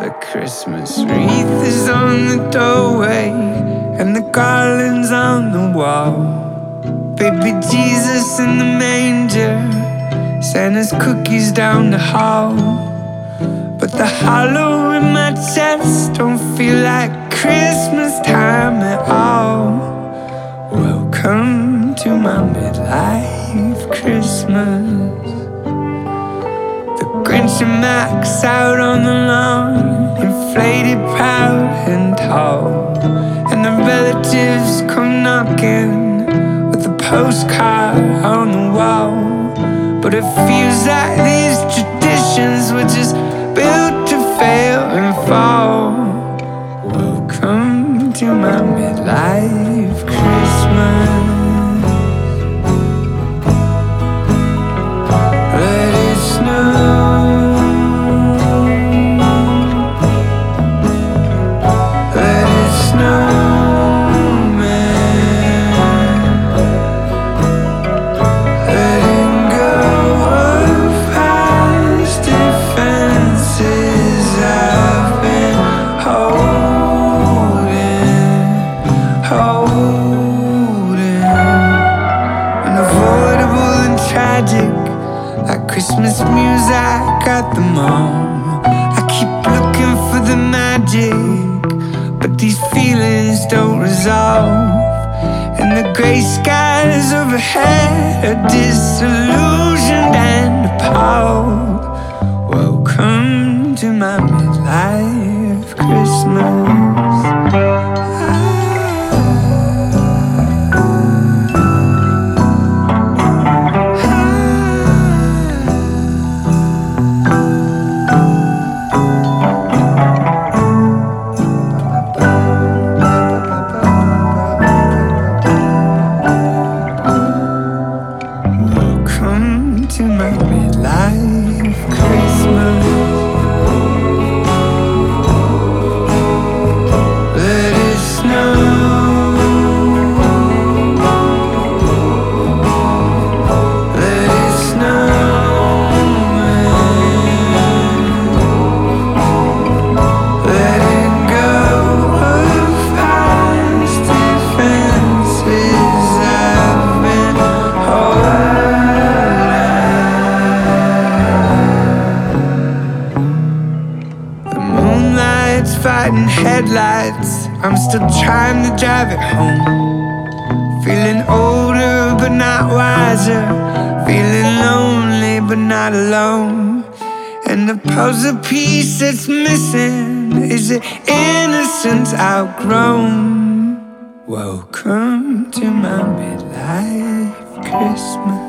A Christmas wreath is on the doorway, and the garland's on the wall. Baby Jesus in the manger, Santa's cookies down the hall. But the hollow in my chest don't feel like Christmas time at all. Welcome to my midlife Christmas. The Grinch and Max out on the lawn, inflated, proud and tall. And the relatives come knocking with a postcard on the wall. But it feels like these traditions were just built to fail and fall. Welcome to my midlife Christmas. Let it snow. Let it snow, man. Letting go of past defenses I've been holding. Unavoidable and tragic, like Christmas music at the mall. I keep looking for the magic, but these feelings don't resolve. And the gray skies overhead are disillusioned and appalled. Welcome to my midlife Christmas. Welcome to my midlife Christmas. Let it snow. Let it snow, man. Letting go of past defenses I've been holding. The moonlight's fighting headlights, I'm still trying to drive it home. Feeling older but not wiser, feeling lonely but not alone. And the puzzle piece that's missing is the innocence outgrown. Welcome to my midlife Christmas.